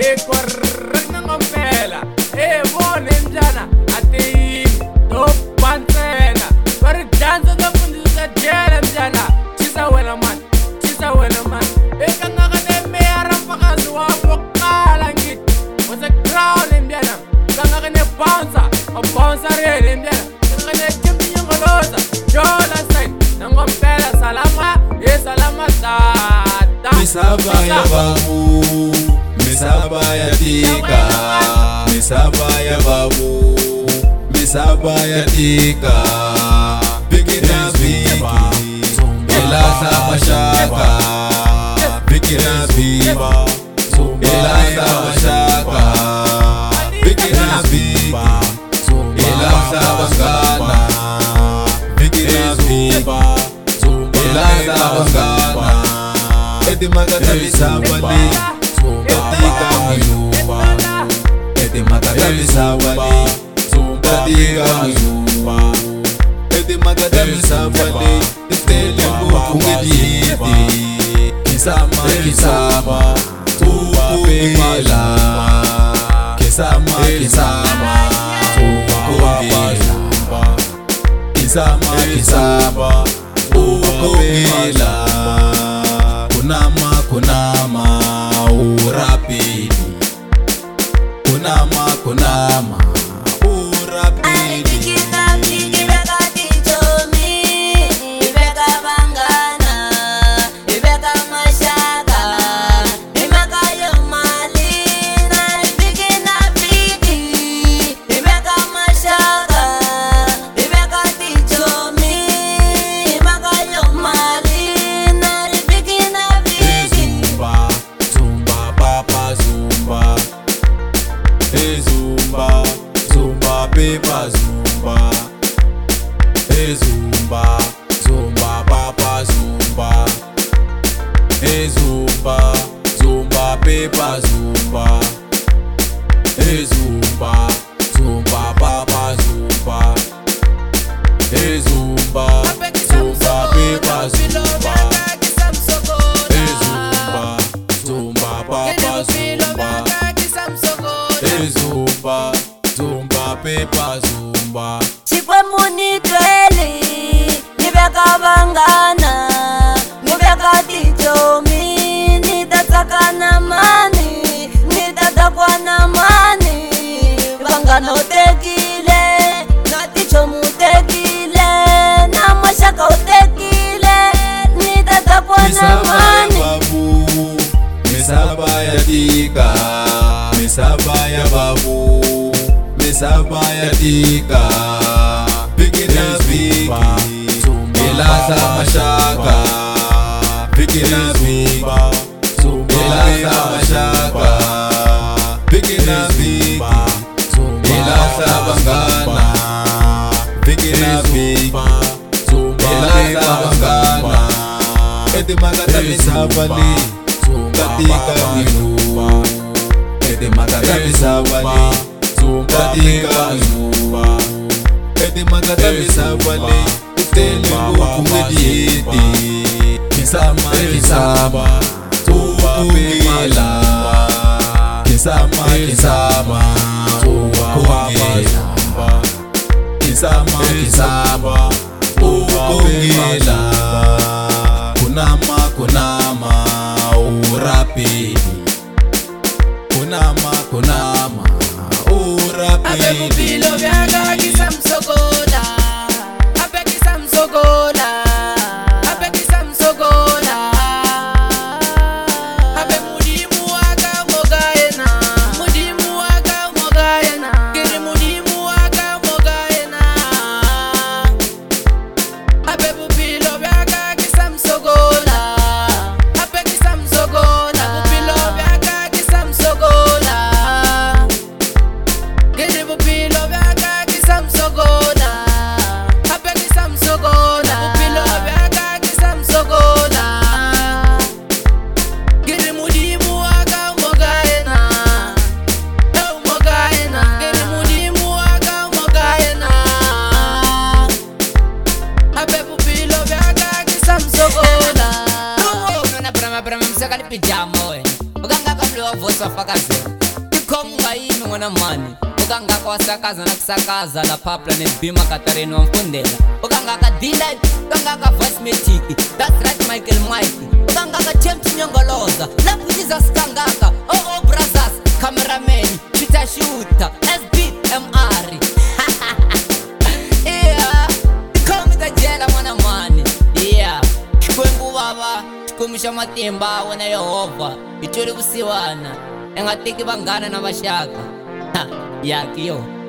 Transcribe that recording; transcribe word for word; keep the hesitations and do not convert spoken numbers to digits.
ikorrek nangompela ebone njana ati topansena bari danza da fundisa jela njana chisa wela man chisa wela man ekanga kane meara pakazi wa pokala ngit was a crowd in Vienna kanga kane bouncer a bouncer in Vienna kanga kane kimbi nyongoloza jola sign nangompela salama e salama tata misaba ya babu misaba ya tika misaba ya babu misaba ya tika bikina biki elasa mashaka bikina biki elasa mashaka bikina biki elasa bangana bikina biki elasa bangana edi magata bisabali katika miyumba edi magata bisabali katika miyumba edi magata bisabali istele ngukungedidi kisama kisama ukupela kisama kisama ukupela kisama kisama ukupela kunama kunama urapidi kunama kunama urapidi Pepa zumba, hey zumba, zumba papa zumba, hey zumba, zumba pepa zumba, hey zumba, zumba papa zumba, hey zumba, zumba pepa zumba, hey zumba, zumba papa zumba, hey zumba. Zumba pepa zumba chikwe muni tweli nibeka bangana nibeka tichomi nitataka na mani nitatakwa na mani bangana utekile na tichomu utekile na mashaka utekile nitatakwa na mani babu misaba ya tika misaba ya babu misaba ya tika bikina biki elasa mashaka bikina biki elasa mashaka bikina biki elasa bangana bikina biki elasa bangana edi magata bisabali katika milu edi magata bisabali katika nyumba edi magata bisabali istele ngukungedidi kisama kisama ukupela kisama kisama ukupela kisama kisama ukupela kunama kunama urapidi kunama kunama Abe bubilo vyaga kisamsogola Abe kisamsogola Abe kisamsogola Abe mudimu waka mogaena Mudimu waka mogaena Kiri mudimu waka mogaena Abe bubilo vyaga kisamsogola Abe kisamsogola Bubilo vyaga kisamsogola Give a pillow back. Pablo wa voice wafakazela Tikonga yini ngwana mani Ukangaka wasakaza na kusakaza La papla ne bima Katarina wa mfundela Ukangaka D-Light Ukangaka voice metiki That's right Michael Mikey Ukangaka James Nyongoloza La pujiza skangaka Oh oh brothers Cameraman Shooter shooter S B M R Yeah Come the jela mwana mani Yeah Kwengu baba Kumisha matimba wana Yehova Ichuri kusiwana Engatiki bangana na bashaka Ha Yakiyo